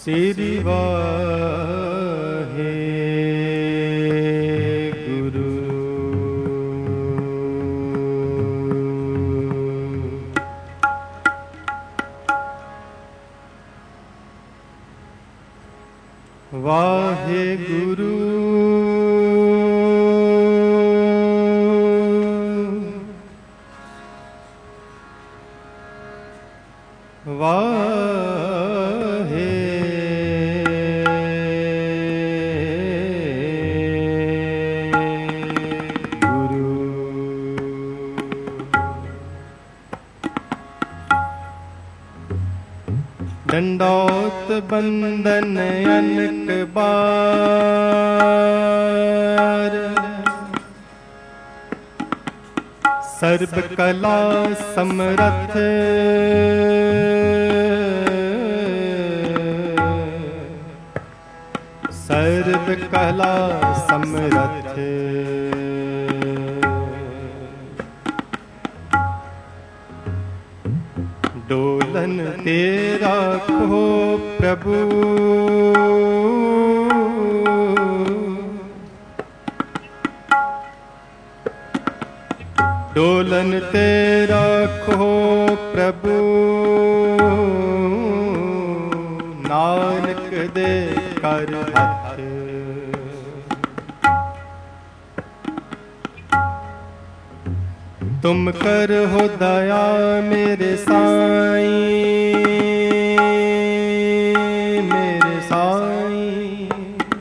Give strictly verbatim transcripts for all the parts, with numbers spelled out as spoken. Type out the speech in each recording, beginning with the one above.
श्री वाहे गुरु। वाहे गुरु वाहे गुरु। दंडौत बंदन अनक बार, सर्व कला समरथ सर्व कला समरथ। डोलन तेरा को प्रभु, डोलन तेरा को प्रभु, नानक दे कर हाथ। तुम कर हो दया मेरे साईं, मेरे साईं।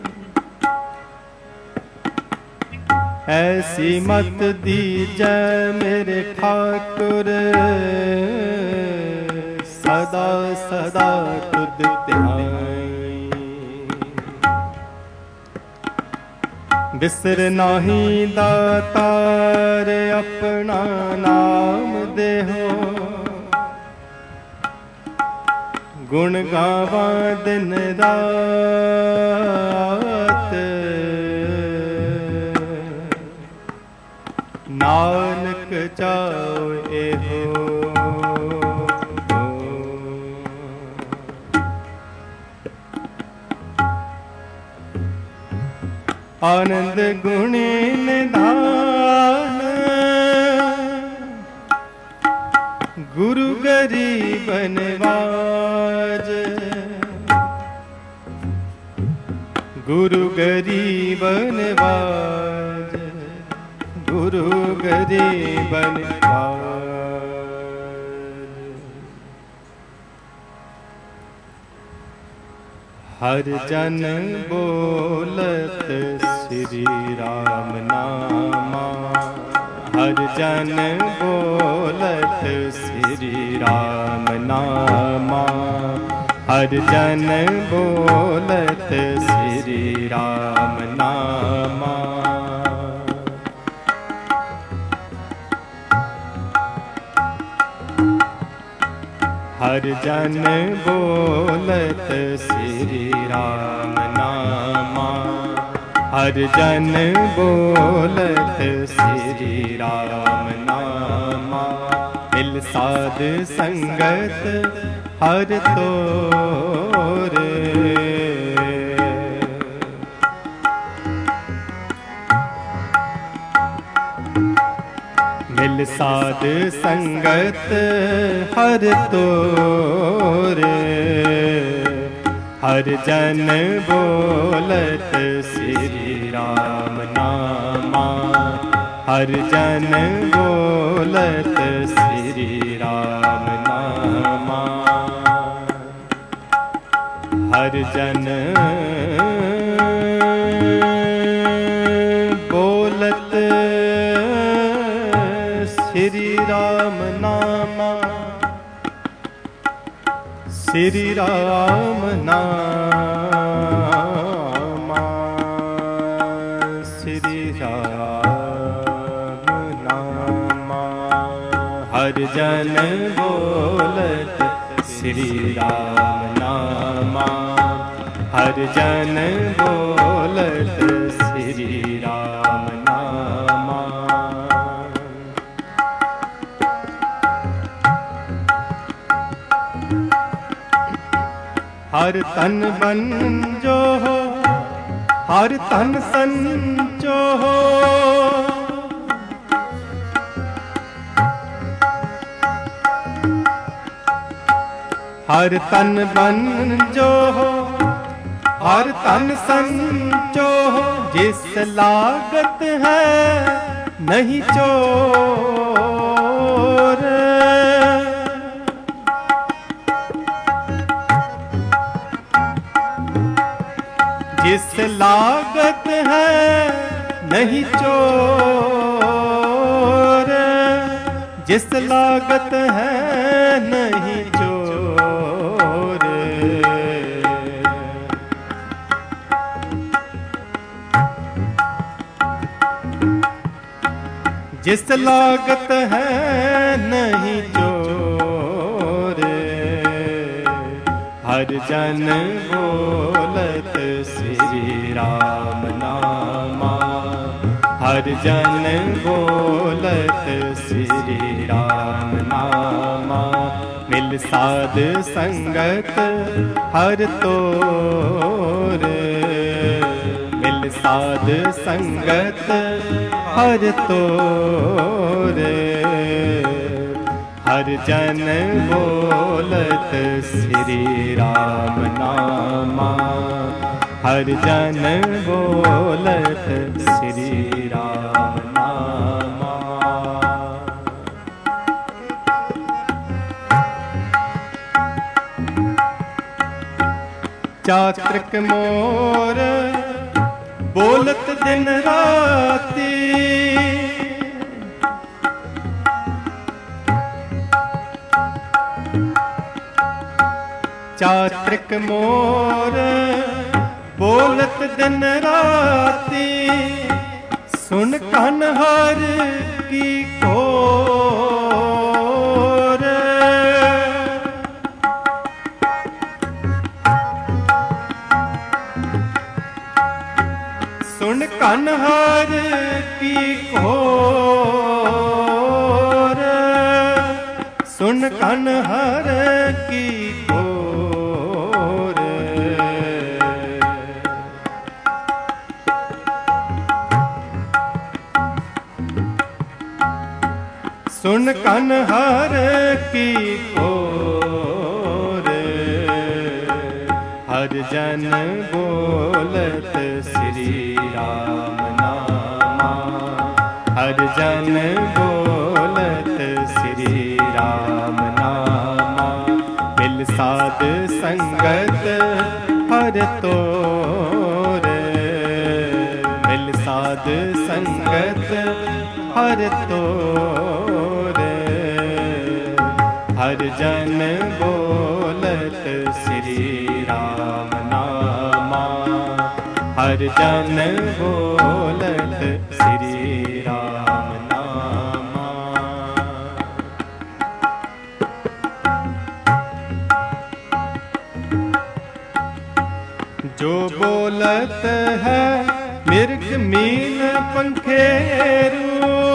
ऐसी मत दीजै मेरे ठाकुर, सदा सदा तुद ध्याई। बिसर नाही दातार अपना नाम देहो, गुण गावा दिन रात। नानक चाओ एहो, आनंद गुणी निधान। गुरु गरीब नवाज, गुरु गरीब नवाज, गुरु गरीब नवाज। हर जन बोलत श्री राम नामा, हर जन बोलत श्री राम नामा, हर जन बोलत श्री राम नामा। हर जन बोलत श्री राम नामा, हर जन बोलत श्री राम नामा। मिल साध संगत हर तोरे, मिल साध संगत हर तोरे। हर जन बोलत श्री राम नामा, हर जन बोलत श्री राम नामा। हर जन बोलत श्री राम नामा, श्री राम नामा, श्री राम नामा। हर जन बोलत श्री राम नामा, हर जन बोलत श्री राम नामा। हर तन बन जो हो, हर तन संचो हो। हर तन बन जो हो, हर तन संचो हो। जिस लागत है नहीं चोर, जिस लागत है नहीं चोर, जिस लागत है नहीं चोर। जिस लागत है नहीं चोर, हर जन बोलत श्री राम नामा। हर जन बोलत श्री राम नामा। मिल साध संगत हर तोर, मिल साध संगत हर तोर। हर जन बोलत श्री राम नामा। हर जन बोलत श्री राम नामा। चात्रिक मोर बोलत दिन राती। चात्रिक मोर बोलत दिन राती। सुन कन हर की कोर, सुन कन हर की कोर, सुन कन हर की कोर। सुन कन हर की कोर। हर जन बोलत श्री राम नामा। हर जन बोलत श्री राम नामा। मिल साध संगत हर तोर, मिल साध संगत हर तोर। हर जन बोलत श्री राम नामा। हर जन बोलत श्री राम नामा। जो बोलत है मिर्ग मीन पंखेरू।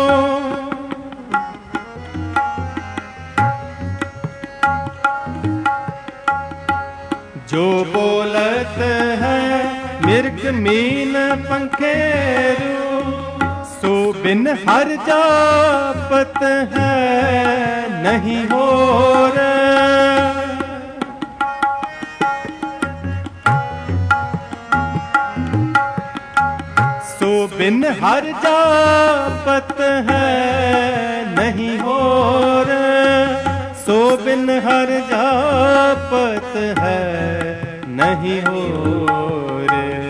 जो बोलत है मिर्ग मीन पंखेरू। सो बिन हर जापत है नहीं होर। सो बिन हर जापत है नहीं होर। सो बिन हर जापत है नहीं होर।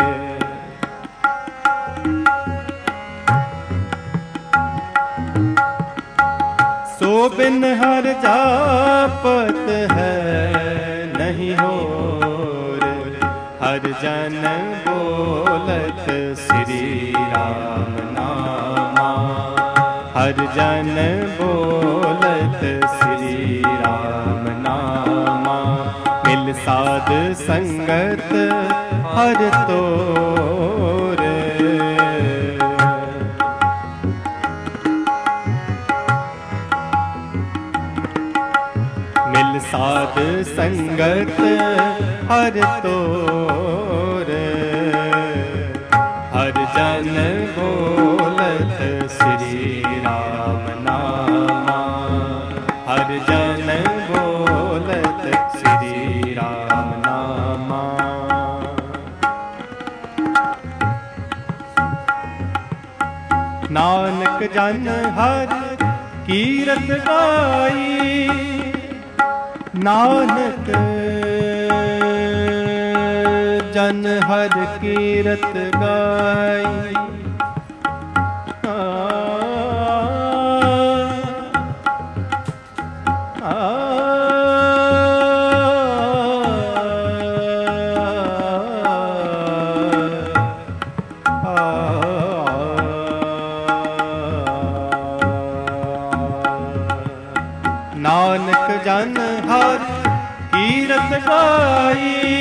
सो बिन हर जापत है नहीं होर। हर जन बोलत श्री राम नामा। हर जन बोलत श्री राम नामा। मिल साध संगत हर तोर। मिल साध संगत हर तोरे। हर जन बोलत श्री राम नामा, हर जन बोलत श्री राम नामा। नानक जन हर कीरत गाई, नानक जन हर कीरत गाई। आ, आ, नानक जन हर कीरत गाई,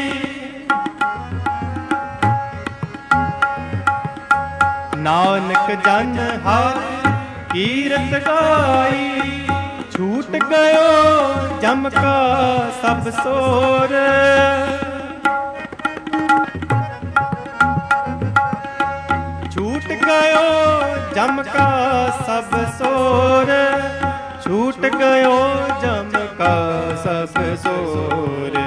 नानक जन हर कीरत गाई। छूट गयो जम का सब सोर, छूट गयो जम का सब सोर, छूट गयो जम का सब सोर।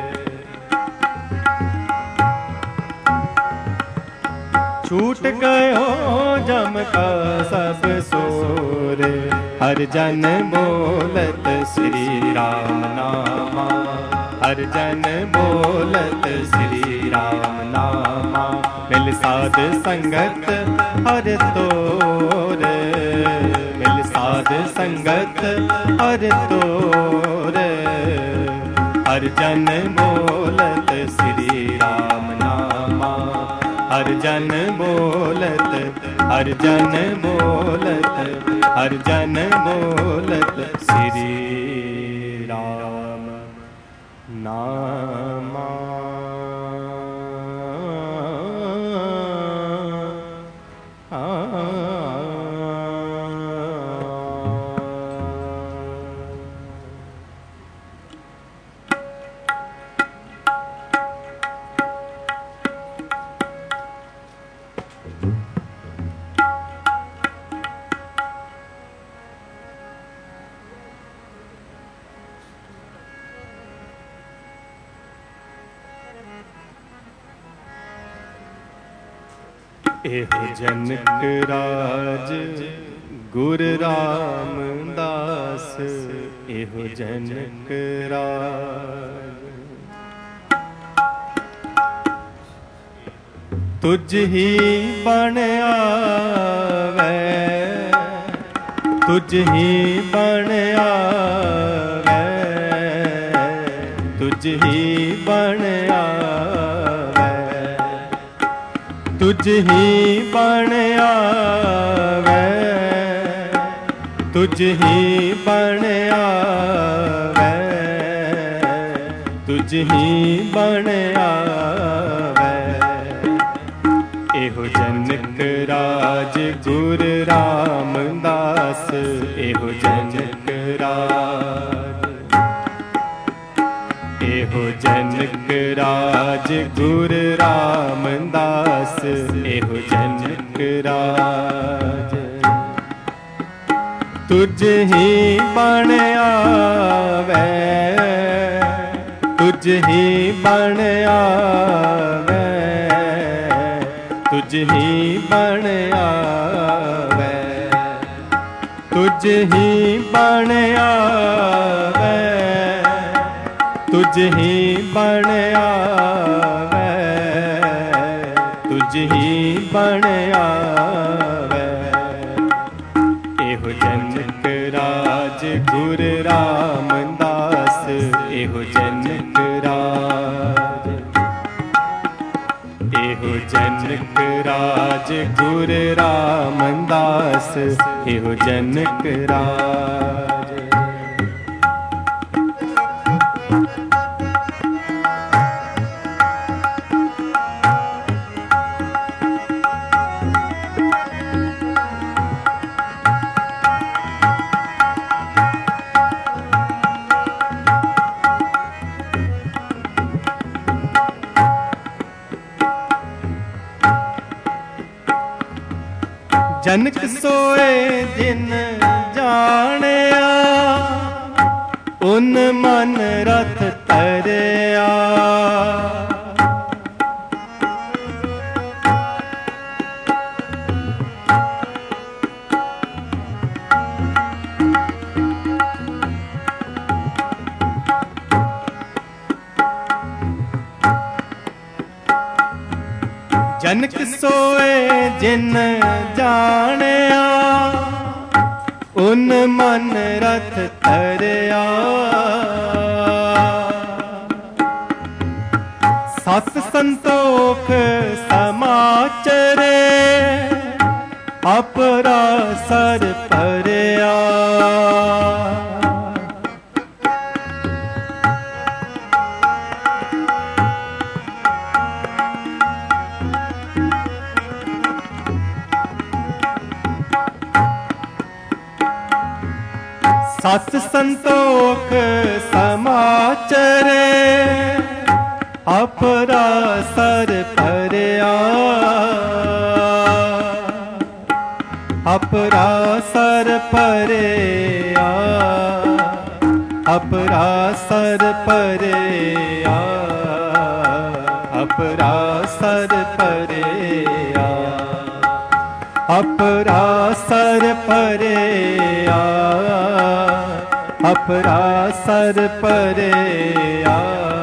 छूट गयो जम का सब सोर। हर जन बोलत श्री राम नामा, हर जन बोलत श्री राम नामा। मिल साध संगत हर तोर, मिल साध संगत हर तोर। हर जन बोलत श्री राम नामा, हर जन बोलत, हर जन बोलत, हर जन बोलत श्री राम नामा। एहो जनक राज गुर रामदास, एहो जनक राज। तुझ ही बन आवे, तुझ ही बन आवे, तुझ ही बन आवे, तुझ ही बन आवे, तुझ ही बन आवे, तुझ ही बन आवे। एहो जनक राज गुर रामदास, एहो जनक राज, एहो जनक राज गुर रामदास, एहो जनक राज। तुझ ही बन आवे, तुझ ही बन आवे, तुझ ही बन आवे, तुझ ही बन आवे, तुझ ही बन आवे, तुझ ही बन आवे। एहो जनक राज गुर रामदास, एहो जनक राज, एहो जनक राज गुर रामदास, एहो जनक राज। जनक सोए जिन जानिया, उन मन रथ तरया। जनक सोए जिन जानिया, उन मन रथ तरया। सत संतोख समाचरे, अपरा सर परया। सत संतोख समाचरे, अपरा सर परया। अपरा सर परया, अपरा सर परया, अपरा सर परया, अपरा सर परया, अपरा सर परया,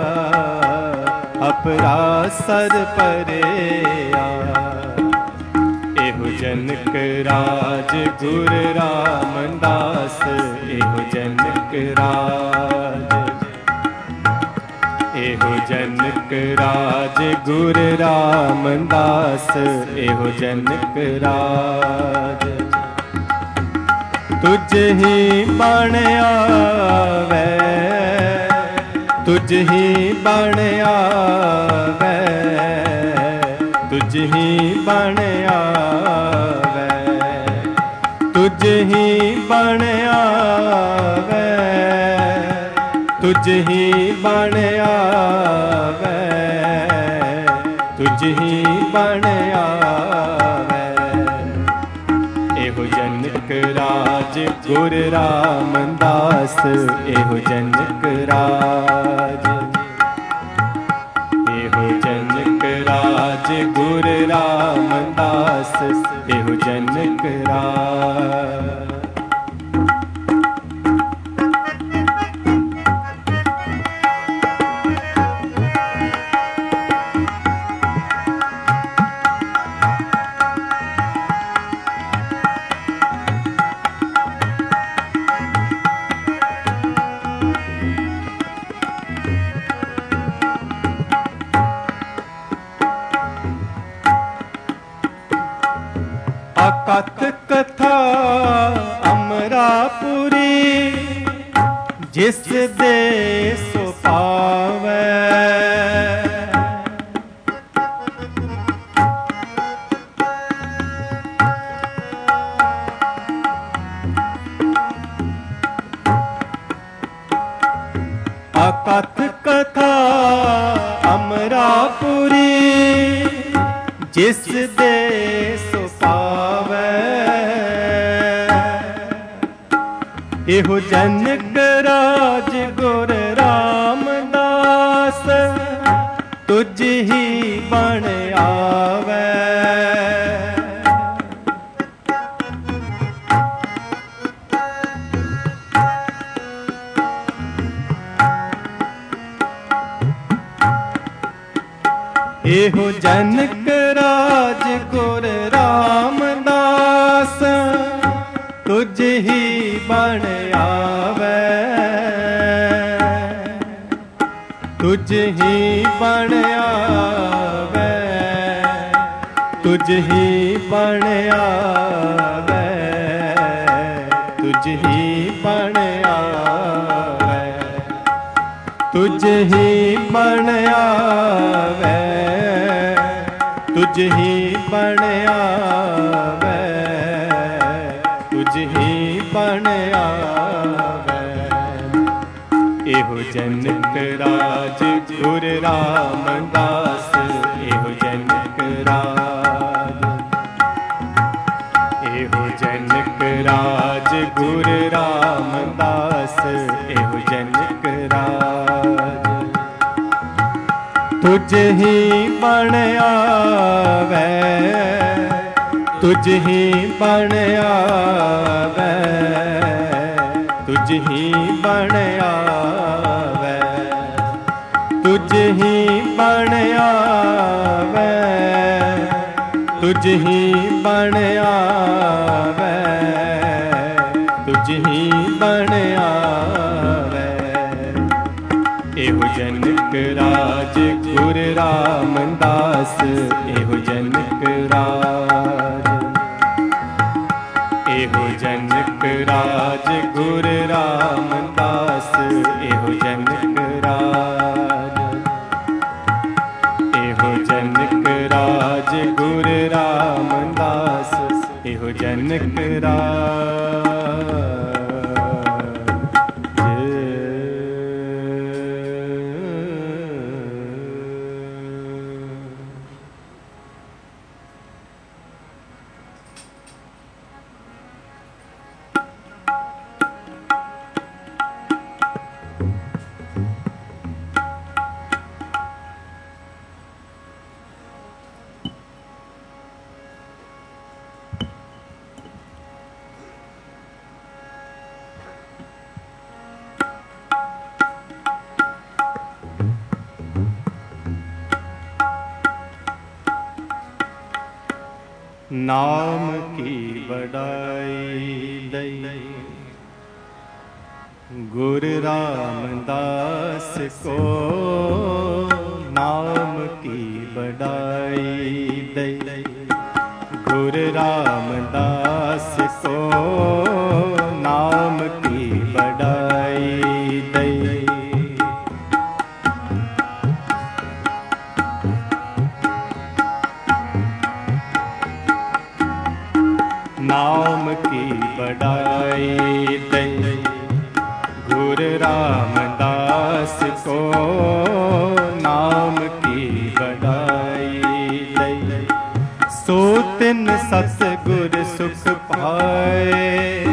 अपरा सर परया। एहो जनक राज गुर रामदास, एहो जनक राज, एहो जनक राज गुर रामदास, एहो जनक राज। तुझ ही बण आवे, तुझ ही बण आवे, तुझ ही बण आवे, तुझ ही बण आवे, तुझ ही बण आवे, तुझ ही बण आवे। एहो जनक राज गुर रामदास, एहो जनक राज, एहो जनक राज गुर रामदास, एहो जनक राज। अकथ कथा अमरापुरी, जिस दे सो पावै। अकथ कथा अमरापुरी, जिस दे सो पावै। एहो जनक राज गुर रामदास, तुझ ही बण आवे। एहो जनक राज गुर रामदास, तुझ ही बण आवे। तुझ ही बण आवे, तुझ ही बण आवे, तुझ ही बण आवे, तुझ ही बण आवे, तुझ ही बण आवे, तुझ ही बण आवे। एहो जनक राज गुर रामदास, एहो जनक राज, जनक राज गुर रामदास एहो जनक राज। तुझ ही बण आवे तुझ ही बण आवे तुझ ही बण आवे तुझ ही बण आवे तुझ ही बण आवे तुझ ही बण आवे। एहो जनक राज गुर रामदास एहो जनक राज। एहो जनक राज गुर रामदास एहो जनक राज। एहो जनक राज गुर रामदास एहो जनक राज। नाम की बड़ाई दई गुर रामदास को। नाम की बड़ाई दई गुर रामदास को। नाम की बड़ाई दई नाम की बड़ाई दई गुर रामदास को। नाम की बड़ाई दई सो तिन सतगुर सुख पाए।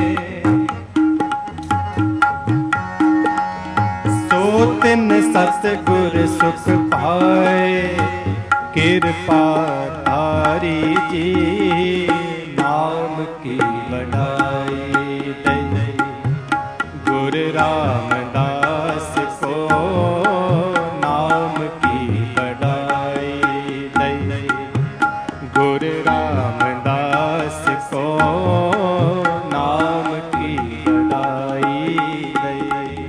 सो तिन सतगुर सुख पाए कृपा तारी जी। नाम की बड़ाई दई गुर रामदास को। नाम की बड़ाई दई गुर रामदास को। नाम की बड़ाई दई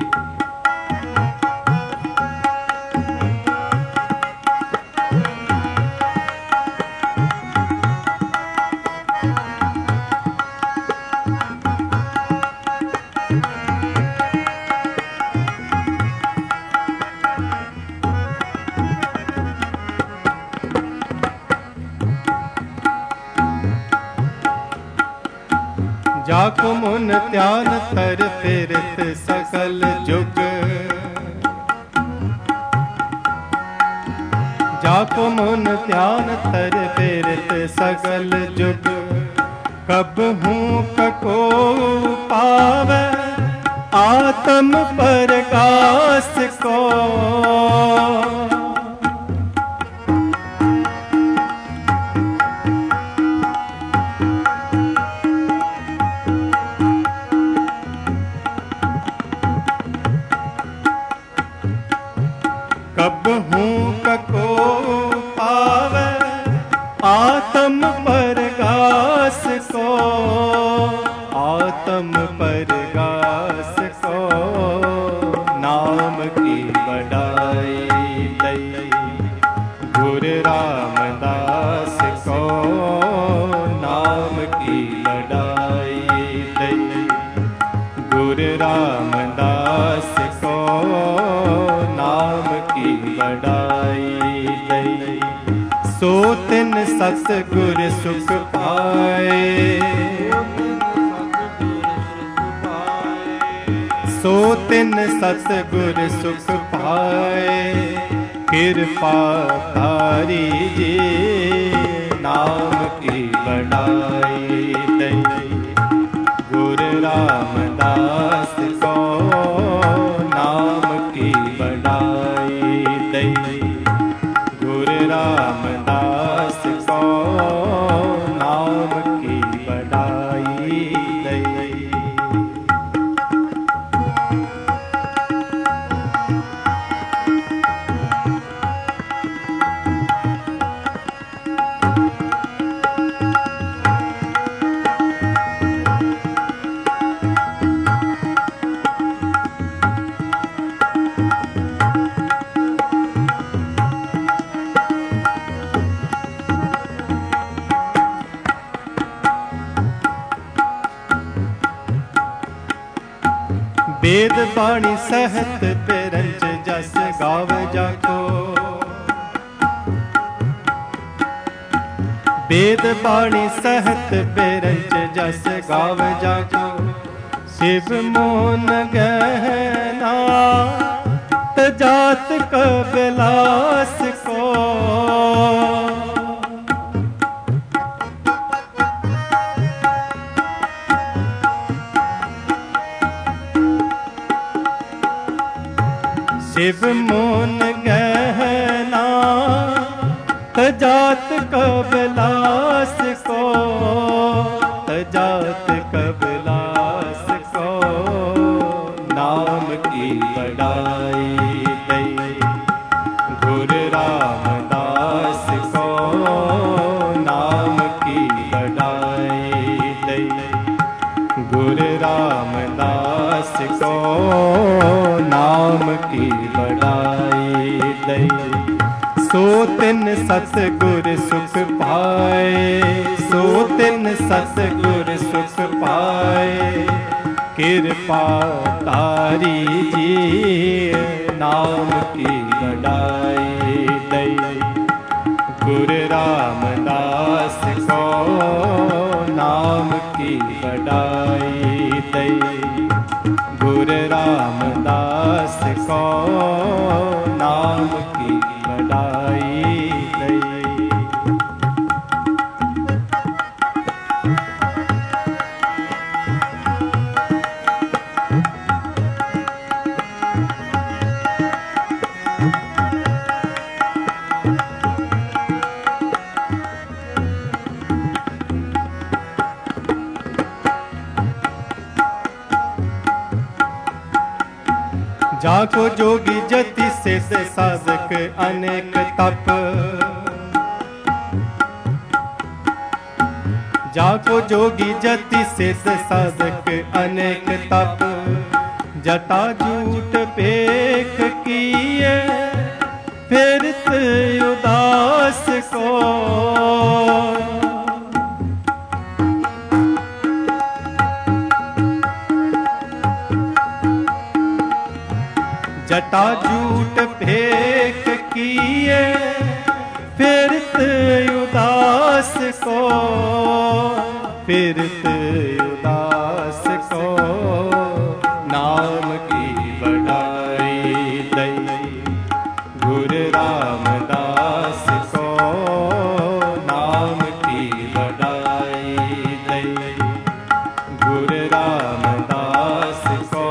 जाको मुन त्यान तर फिरत सकल जुग। जाको मुन त्यान तर फिरत सकल जुग। कब हूँ कको पावे आत्म प्रकाश को। कब हूँ कको पावे आत्म प्रकाश को। आत्म प्रकाश को। नाम की बड़ाई दई गुर रामदास को। नाम की बड़ाई दई गुर रामदास को। नाम की बड़ाई दई सो तिन सतगुर सुख पाए। सो तिन सतगुर सुख पाए कृपा तारी जी। नाम की बड़ाई दई वेद बाणी सहत पेरंच जस गाव जाको। वेद बाणी सहत पेरंच जस गाव जाको। शिव मोन गहना तजात कबिलास को। शिव मोन गहना तजात कबिलास को। तजात कबिलास को नाम की बड़ाई दई गुरु रामदास को। नाम की बड़ाई दई गुरु रामदास को। नाम की बड़ाई दई सो तिन सतगुर सुख पाए। सो तिन सतगुर सुख पाए कृपा तारी जी। नाम की बड़ाई दई गुरु रामदास को। नाम की बड़ाई दई गुरु रामदास को। नाम की बड़ाई दई। जाको जोगी जति सिद्ध साधक अनेक तप। जाको जोगी जति सिद्ध साधक अनेक तप। जटा जूट पेख किए फिरत उदास को। जटा जूट फेंक किए फिरत उदास को। फिरत उदास को नाम की बड़ाई दई गुरु रामदास को। नाम की बड़ाई दई गुरु रामदास को।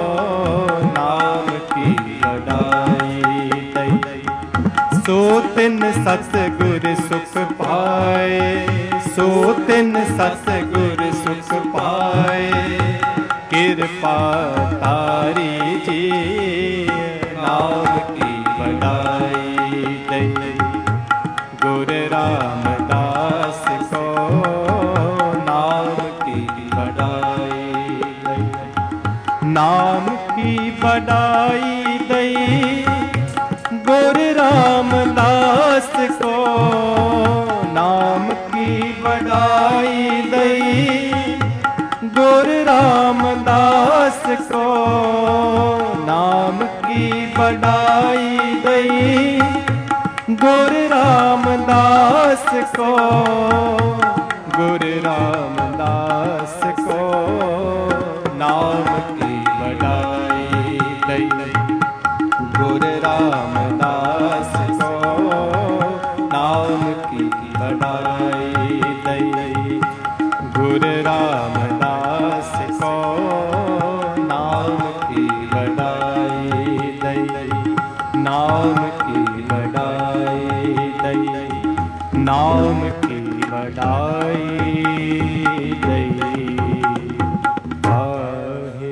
सो तिन सतगुर सुख पाए। सो तिन सतगुर सुख पाए कृपा तारी जी। नाम की बड़ाई दई गुरु रामदास को। नाम की बड़ाई दई नाम की बड़ाई दई गुरु रामदास को। नाम की बड़ाई दई गुरु रामदास को। नाम की बड़ाई दई गुरु रामदास को। गुरु रामदास को नाम की बड़ाई दई गुरु रामदास को। नाम की बड़ाई दई गुरु रामदास को। नाम की बड़ाई दई नाम की बड़ाई दई नाम की बड़ाई दई। आहे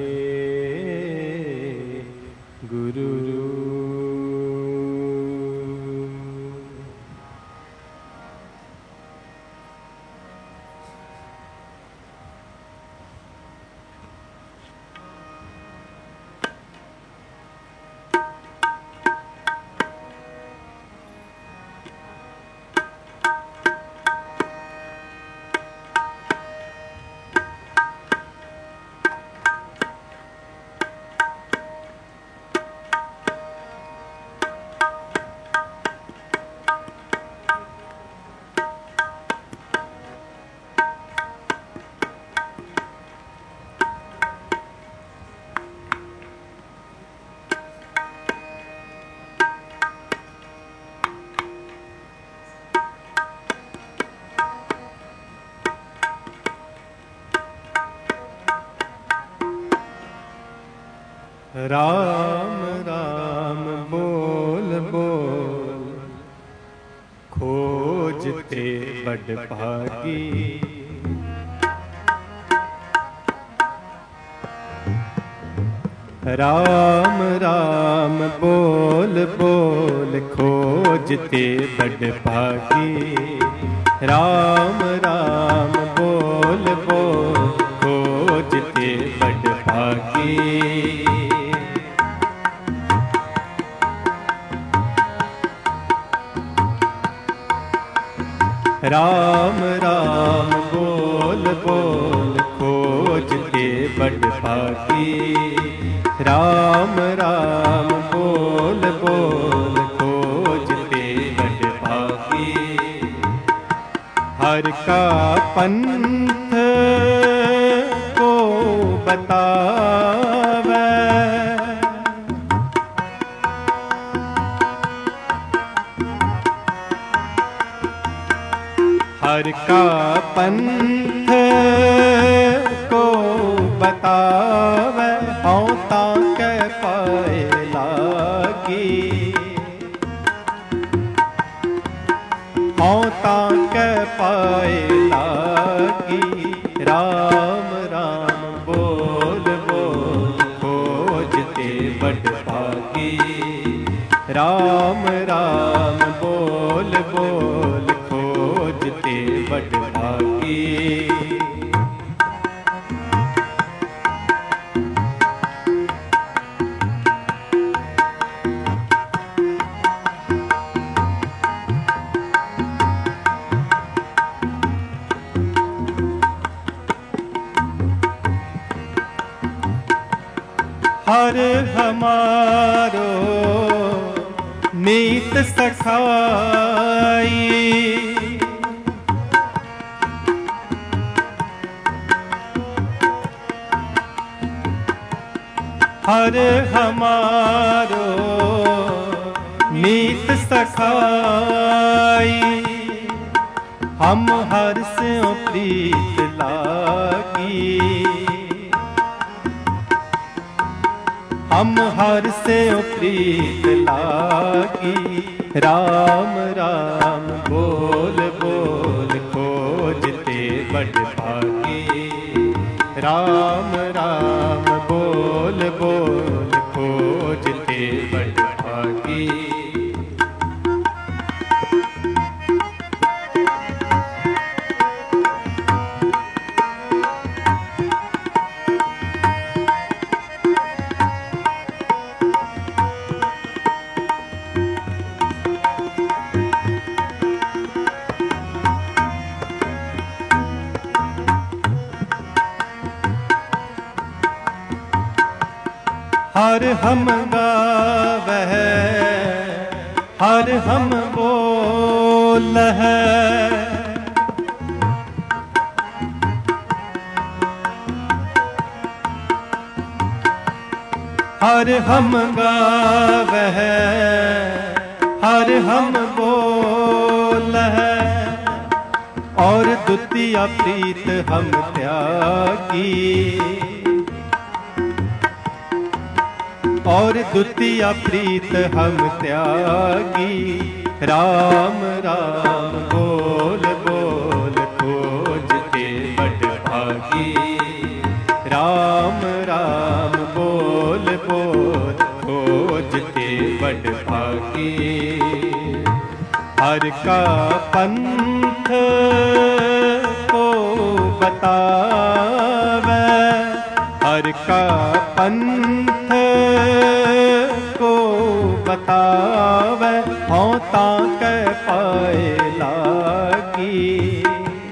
राम राम बोल बोल खोजते बड़ भागी। राम राम बोल बोल खोजते बड़ भागी। राम राम बोल बोल खोजते बड़ भागी। राम राम बोल बोल खोजते बड़ भागी। राम राम बोल बोल खोजते बड़ भागी। हर का पंथ को बतावे, हर का पंथ को बतावे। हौं ताके पाए लागी, हौं ताके पाए लागी। राम राम बोल बोल खोजते बड़ भागी। राम राम बोल बोल खोजते बड़ भागी। हर हमारो मीत सखाई। हर हमारो मीत सखाई। हम हर से प्रीत लागी। हम हर से प्रीत लागी। राम राम बोल बोल खोजते बड़ भागी। राम राम बोल बोल खोजते बड़ भागी। हर हम गावह, हर हम बोल है। हर हम गावह, हर हम बोल है। और द्वितीय प्रीत हम त्यागी। और द्वितीय प्रीत हम त्यागी। राम राम बोल बोल खोजते बड़ भागी। राम राम बोल बोल खोजते बड़ भागी। हर का पंथ को बतावे, हर का पंथ को बतावे। हौं ताके पाए लागी,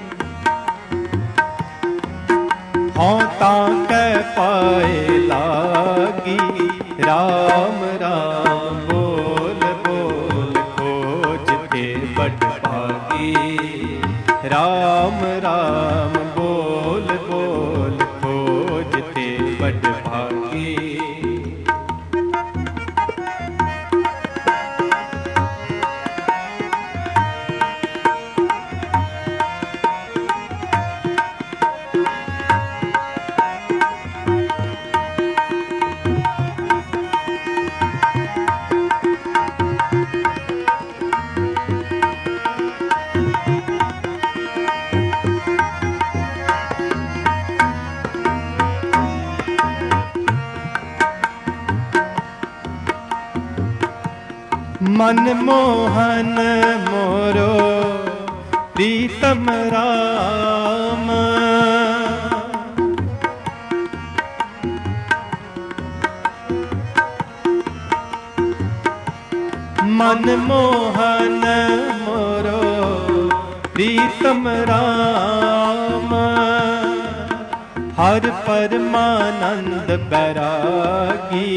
हौं ताके पाए लागी। राम राम बोल बोल खोजते बड़ भागी। राम राम बोल बोल खोजते बड़ भागी। मन मोहन मोरो प्रीतम राम। मन मोहन मोरो प्रीतम राम। हर परमानंद बैरागी,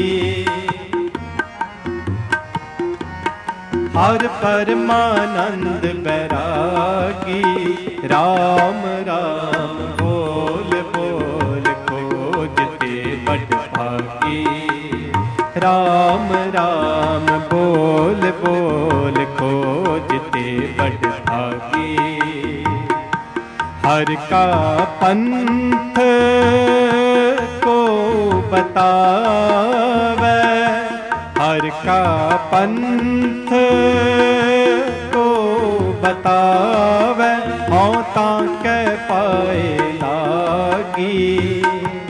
हर परमानंद बैरागी। राम राम बोल बोल खोजते बड़ भागी। राम राम बोल बोल खोजते बड़ भागी। हर का पंथ को बतावे, हर का पंथ को बतावे। हाँ ताके पाए लागी,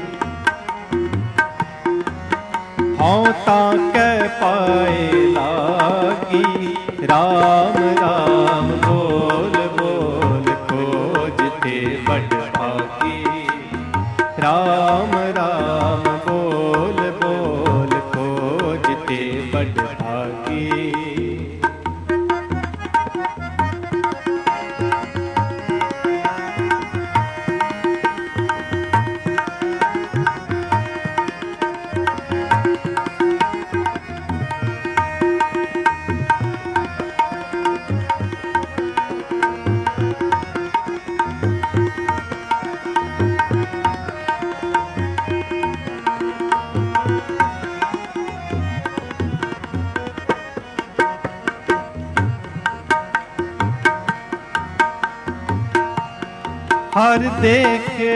हाँ ताके पाए लागी। राम राम बोल बोल खोजते बड़ भागी। राम राम बोल बोल खोजते बड़ भागी। हर देखे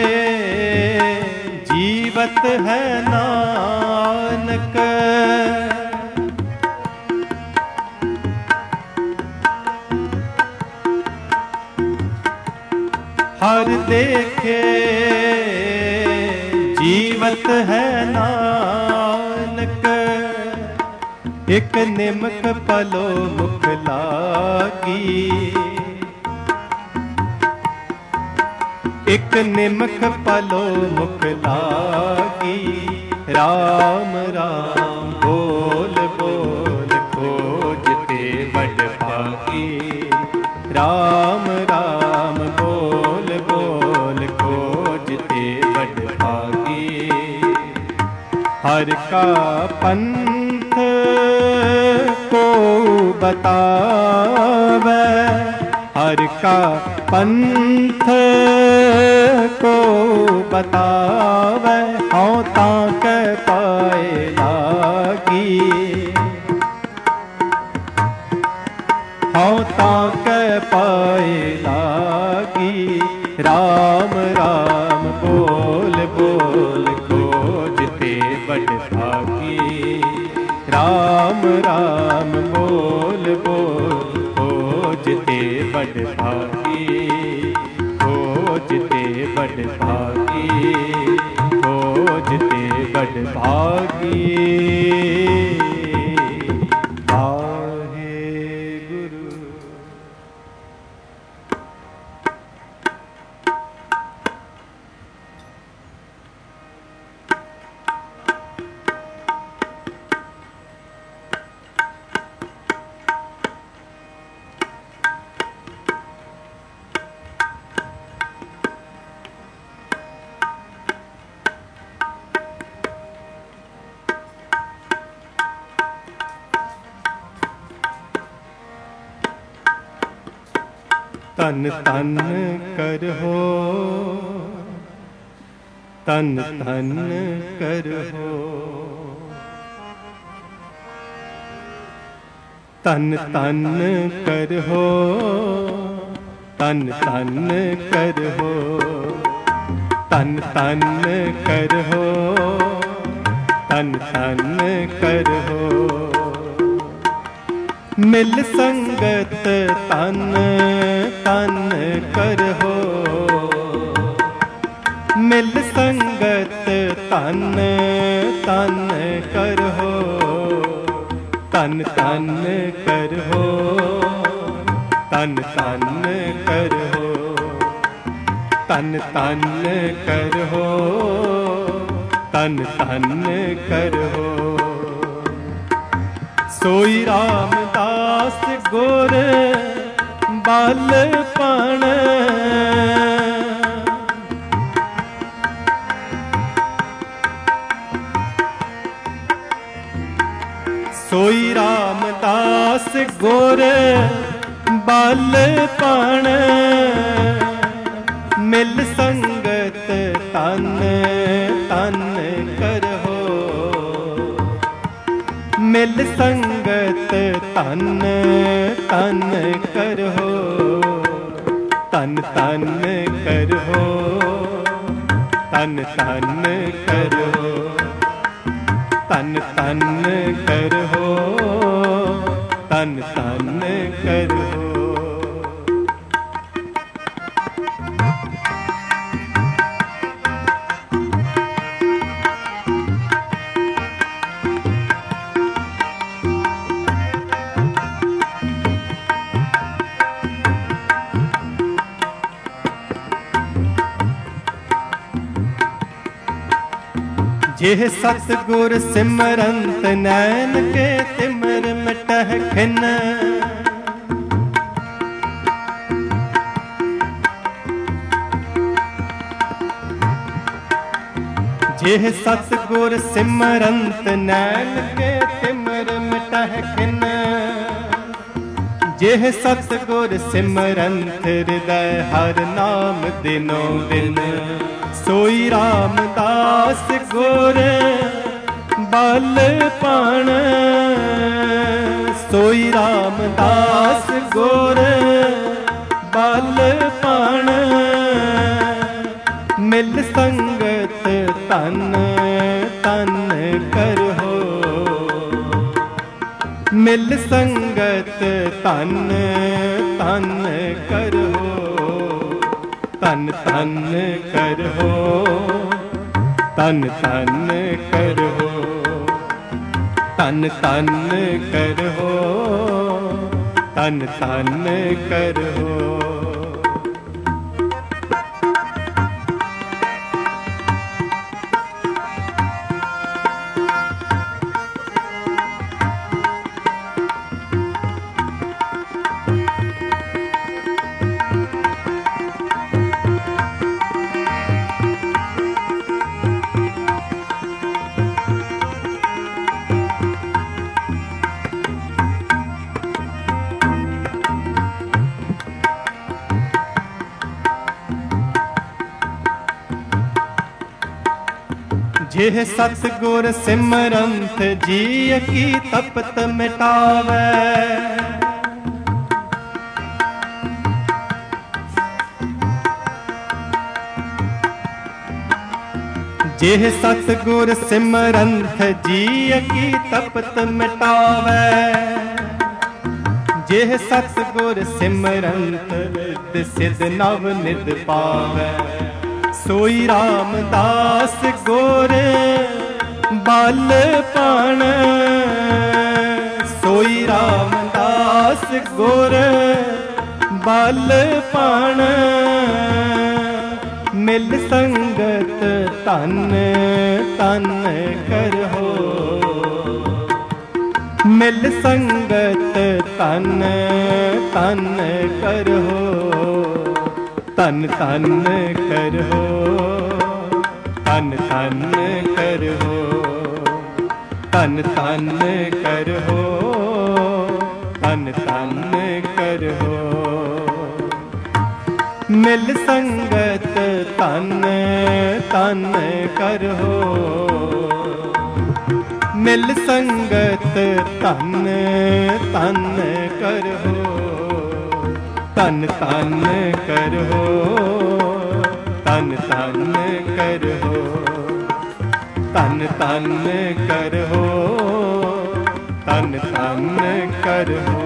जीवत है नानक। हर देखे जीवत है नानक। एक निमक पलो मुख लागी, एक निमक पलो मुख लागी। राम राम बोल बोल खोजते बड़ भागी। राम राम बोल बोल खोजते बड़ भागी। हर का पंथ को बतावे, हर का पंथ को बतावे। हाँ ताके पाए लागी, हाँ ताके पाए लागी। राम राम बोल बोल खोजते बड़ भागी। राम राम बोल बोल खोजते बड़ भागी। खोजते बड़ भागी, खोजते बड़ भागी। वाहे गुरु। तन तन करहो, तन तन करहो। तन तन करहो, तन तन करहो। तन तन करहो, तन तन करहो। मिल संगत तन तन करहो। मिल संगत तन तन करहो। तन तन कर हो, तन तन कर हो, तन तन कर हो, तन तन कर हो। सोई रामदास गुर बालपण, सोई रामदास गुर बालपण, मिल संगत तन तन कर हो, मिल संगत तन तन कर हो, तन तन कर हो, तन तन कर हो, तन तन कर हो, तन तन कर हो। जेह सतगुर सिमरंत नैन के तिमर मिटह खिन, जेह सतगुर सिमरंत नैन के तिमर मिटह खिन, जेह सतगुर सिमरंत हृदय हर नाम दिनों दिन, सोई रामदास गुर बालपण, सोई रामदास गुर बालपण, मिल संगत तन तन कर हो, मिल संगत तन तन कर हो, तन तन कर हो, तन तन कर हो, तन तन कर हो, तन तन कर हो। जेह सतगुर सिमरंत जी की तपत मिटावे, जेह सतगुर सिमरंत जी की तपत मिटावे, जेह सतगुर सिमरंत रिद सिद्ध नव निध पावे, सोई रामदास गुर बालपण, सोई रामदास गुर बालपण, मिल संगत तन तन कर हो, मिल संगत तन तन कर हो, तन तन कर हो, तन तन कर हो, तन तन कर हो, तन तन कर हो, मिल संगत तन तन कर हो, मिल संगत तन तन कर हो, तन तन कर हो, तन तन कर हो, तन तन कर हो, तन तन कर हो।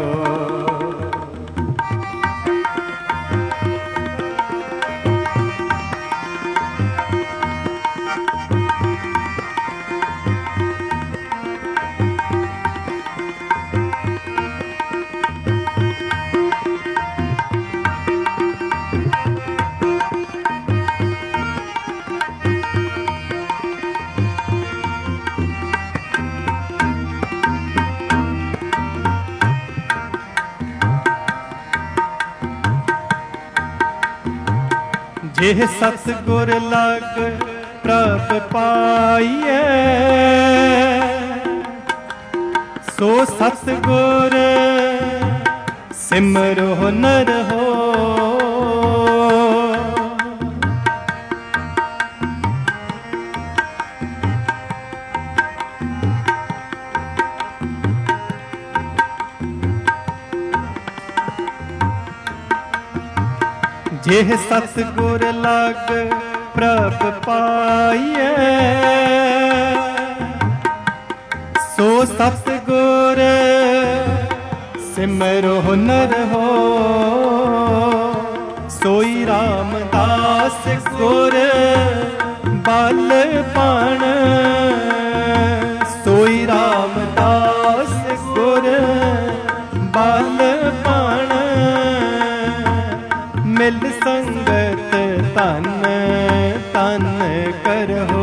जेह सतगुर लग प्रभ पाइए, सो सतगुर सिमरो नर हो। जेह सतगुर लग प्रभ पाइए, सो सतगुर सिमरो नर हो। सोई रामदास गुर बल पाण, सोई रामदास गुर बल पाण। मिल संगत तन तन करहो,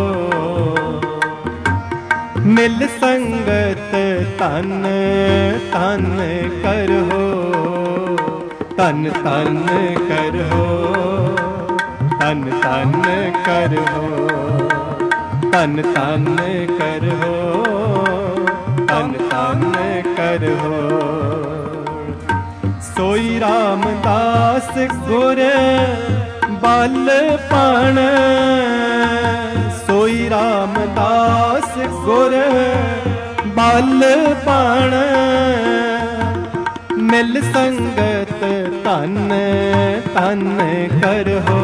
मिल संगत तन तन करहो, तन तन करहो, तन तन करहो, तन तन करहो, तन तन करहो। सोई रामदास गुर बल पाण, सोई रामदास गुर बल पाण। मिल संगत तन तन करहो,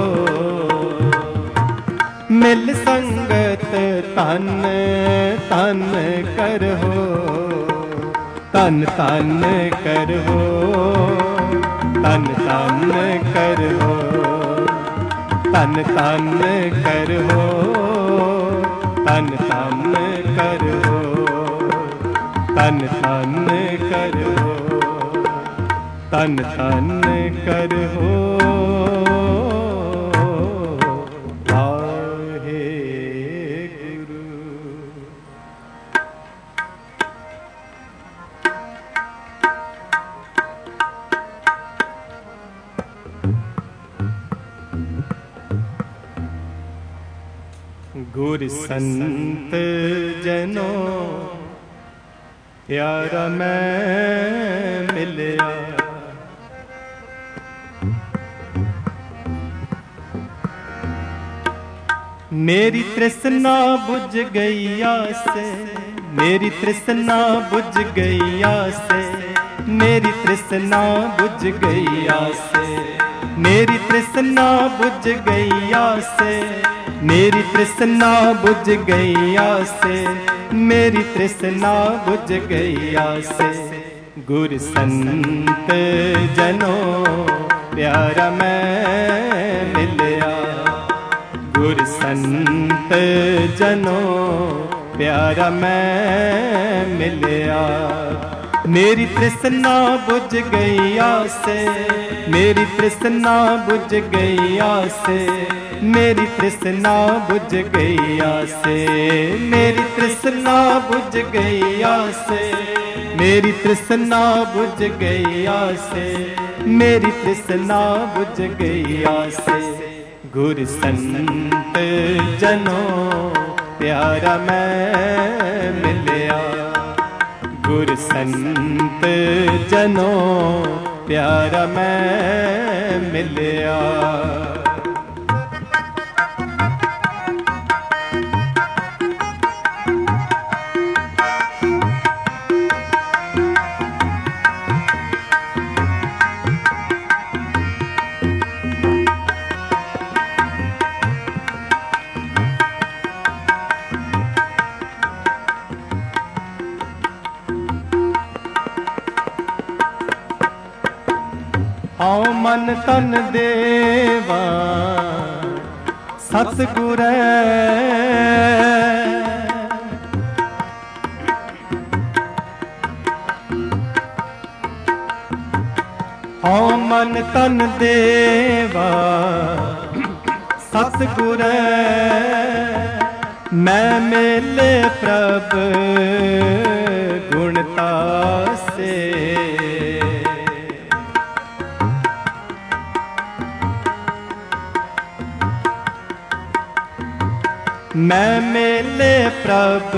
मिल संगत तन तन करहो, तन तन करहो, तन तन करहो, तन तन करहो, तन तन करहो, तन तन करहो, तन तन करहो। गुर संत जनों प्यारा मैं मिलया, मेरी तृष्णा बुझ गई आसे, मेरी तृष्णा बुझ गई आसे, मेरी तृष्णा बुझ गई आसे, मेरी तृष्णा बुझ गई आसे, मेरी तृष्णा बुझ गई आसे, मेरी तृष्णा बुझ गई आसे। गुर संत जनों प्यारा मैं मिलया, गुर संत जनों प्यारा मैं मिलया। मेरी तृष्णा बुझ गई आसे, मेरी तृष्णा बुझ गई आसे, मेरी तृष्णा बुझ गई आसे, मेरी तृष्णा बुझ गई आसे, मेरी तृष्णा बुझ गई आसे, मेरी तृष्णा बुझ गई आसे। गुर संत जनों प्यारा मैं मिलया, गुर संत जनों प्यारा मैं मिलया। आओ मन तन देवा सतगुरै, आओ मन तन देवा सतगुरै, मैं मेले प्रभ गुणता से। मैं मेले प्रभ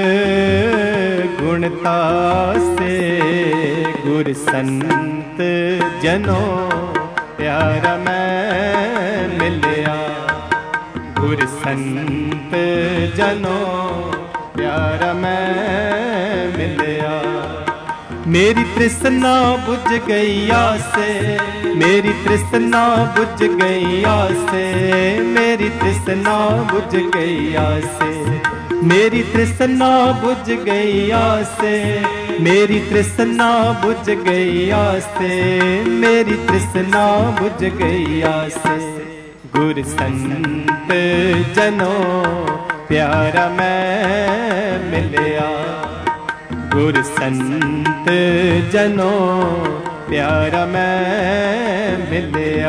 गुणता से गुर संत जनों प्यारा मैं मिलिया। गुर संत जनों प्यारा मैं मिलिया। मेरी तृष्णा बुझ गई आसे, मेरी तृष्णा बुझ गई आसे, मेरी तृष्णा बुझ गई आसे, मेरी तृष्णा बुझ गई आसे, मेरी तृष्णा बुझ गई आसे, मेरी तृष्णा बुझ गई आसे। गुर संत जनों प्यारा मैं मिलिया। गुर संत जनों प्यारा मैं मिलिया।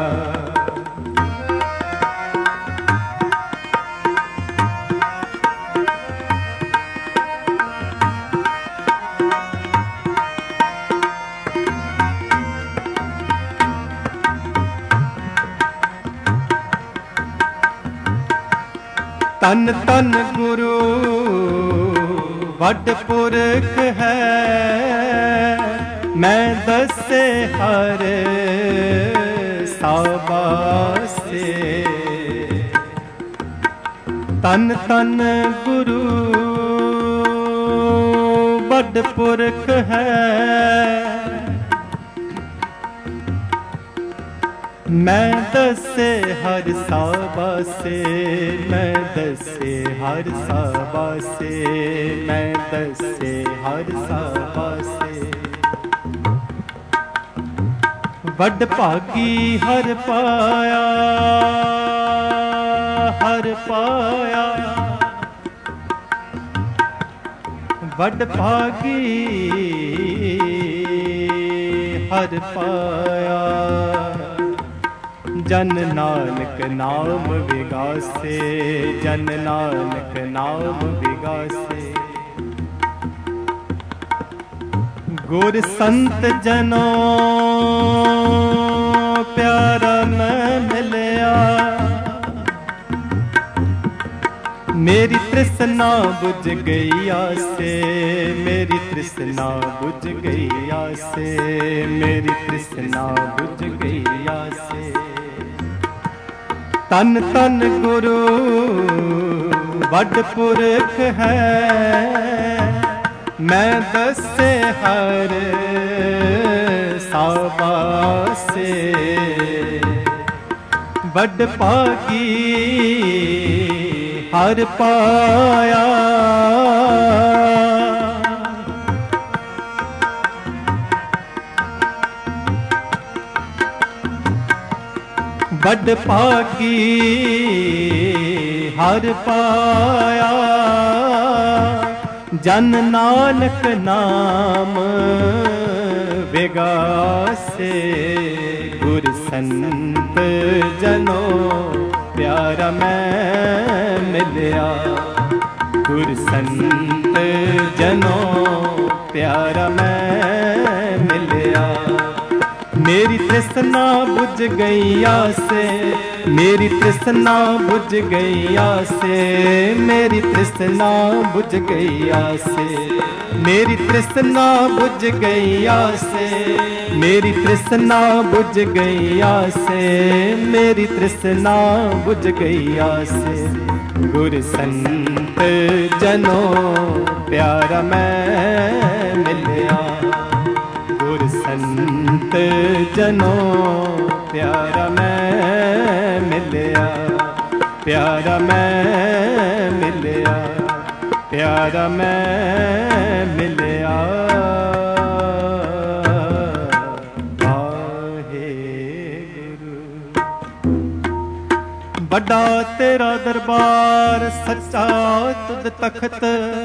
तन तन गुरु वड पुरख है, मैं दसे हर साबासे। तन तन गुरु वड पुरख है, मैं दसे हर साबासे, मैं दसे हर साबासे, मैं दसे हर साबासे। वड भागी हर पाया, हर पाया, वड भागी हर पाया। जन नानक नाम विगासे, जन नानक नाम विगासे। गुर संत जनों प्यारा मैं मिलिया। मेरी तृष्णा बुझ गई आसे, मेरी तृष्णा बुझ गई आसे, मेरी तृष्णा बुझ गई आसे। तन तन गुरु वड पुरख है, मैं दसे हर साबासे। वड भागी हर पाया, वड भागी हर पाया। जन नानक नाम विगासे। गुर संत जनों प्यारा मैं मिलिया। गुर संत जनों प्यारा मैं मिलिया। मेरी तृष्णा बुझ गई आसे, मेरी तृष्णा बुझ गई आसे, मेरी तृष्णा बुझ गई आसे, मेरी तृष्णा बुझ गई आसे, मेरी तृष्णा बुझ गई आसे, मेरी तृष्णा बुझ गई आसे। गुर संत जनों प्यारा मैं मिलिया। गुर संत जनों प्यारा मैं मिलिया। प्यारा मैं मिलिया, प्यारा मैं मिलिया। बड़ा तेरा दरबार सच्चा तुद तख्त,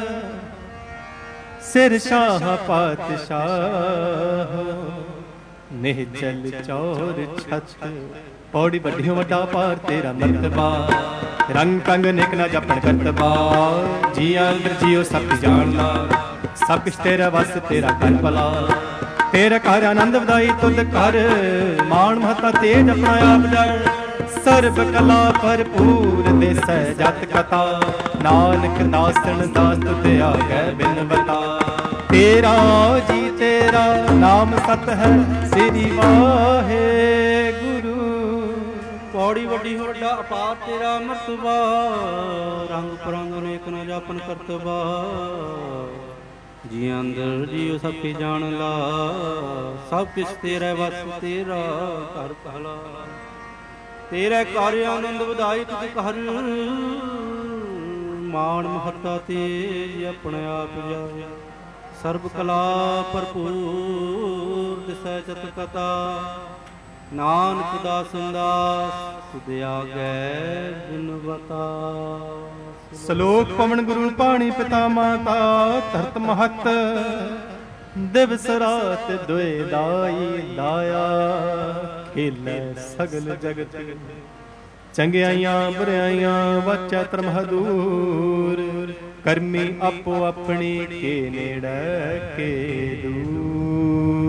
सिर शाह पातशाह निहचल चौर छत। पौड़ी बढ़ियों वड्डा पार तेरा मर्तबा, रंग कंग निक ना जपन करतबा। जिया अंदर जियो सब जानना, सब कुछ तेरा बस तेरा कर भला। ਤੇਰੇ ਘਰ ਆਨੰਦ ਵਧਾਈ ਤੁਧ ਘਰ, ਮਾਣ ਮਹਤਾ ਤੇਜ ਆਪਣਾ ਆਪ ਜਰ। ਸਰਬ ਕਲਾ ਭਰਪੂਰ ਦੇਸੈ ਜਤ ਕਥਾ, ਨਾਨਕ ਦਾਸਨ ਦਾਸ ਤੁਧ ਆਗੈ ਬਿਨ ਬਤਾ। ਤੇਰਾ ਜੀ ਤੇਰਾ ਨਾਮ ਸਤ ਹੈ ਸ੍ਰੀ ਵਾਹਿਗੁਰੂ। ਪੌੜੀ ਵੱਡੀ ਵੱਡਾ ਅਪਾਰ ਤੇਰਾ ਮਰਤਬਾ, ਰੰਗ ਪਰੰਗ ਅਨੇਕ ਨ ਜਾਪਨ ਕਰਤਬਾ। ਜੀ ਅੰਦਰ ਜੀਉ ਸਭ ਕੀ ਜਾਣ ਲਾ, ਸਭ ਕਿਛ ਤੇਰਾ ਵਸ ਤੇਰਾ ਘਰ ਪਹਿਲਾ। ਤੇਰੇ ਘਰ ਆਨੰਦ ਵਧਾਈ ਤੁਧ ਘਰ, ਮਾਣ ਮਹੱਤਾ ਤੇਜ ਆਪਣੇ ਆਪ ਜਾਇਆ। ਸਰਬ ਕਲਾ ਭਰਪੂਰ ਦਿਸੈ ਚਤ ਕਥਾ, ਨਾਨਕ ਦਾਸਨ ਦਾਸ ਤੁਧ ਆਗੈ ਬਿਨ ਬਤਾ। ਸਲੋਕ ਪਵਨ ਗੁਰੂ ਪਾਣੀ ਪਿਤਾ ਮਾਤਾ, ਧਰਤ ਮਹਤ ਦਿਵਸ ਰਾਤ ਦੁਇ ਦਾਈ ਦਾਇਆ। ਖੇਲੇ ਸਗਲ ਜਗਤ ਚੰਗਿਆਈਆਂ ਬੁਰਾਈਆਂ, ਵਾਚਾ ਧਰਮ ਹਦੂਰ। ਕਰਮੀ ਆਪੋ ਆਪਣੀ ਕੇ ਨੇੜੇ ਕੇ ਦੂਰ।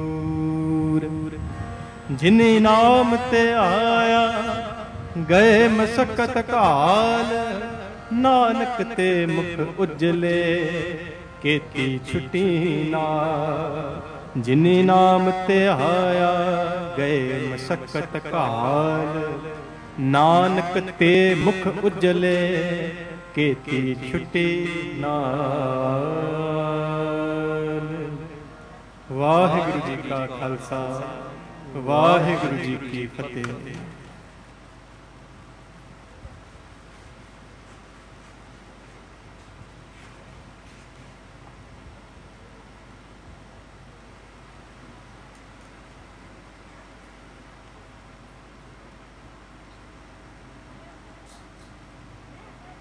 ਜਿਨੇ ਨਾਮ ਤੇ ਆਇਆ ਗਏ ਮਸਕਤ ਕਾਲ, ਨਾਨਕ ਤੇ ਮੁਖ ਉਜਲੇ ਕੀਤੀ ਛੁੱਟੀ ਨਾ। ਜਿਨੇ ਨਾਮ ਤੇ ਆਇਆ ਗਏ ਮਸਕਤ ਕਾਲ, ਨਾਨਕ ਤੇ ਮੁਖ ਉਜਲੇ ਕੀਤੀ ਛੁੱਟੀ ਨਾਲ। ਵਾਹਿਗੁਰੂ ਜੀ ਕਾ ਖਾਲਸਾ, ਵਾਹਿਗੁਰੂ ਜੀ ਕੀ ਫਤਿਹ।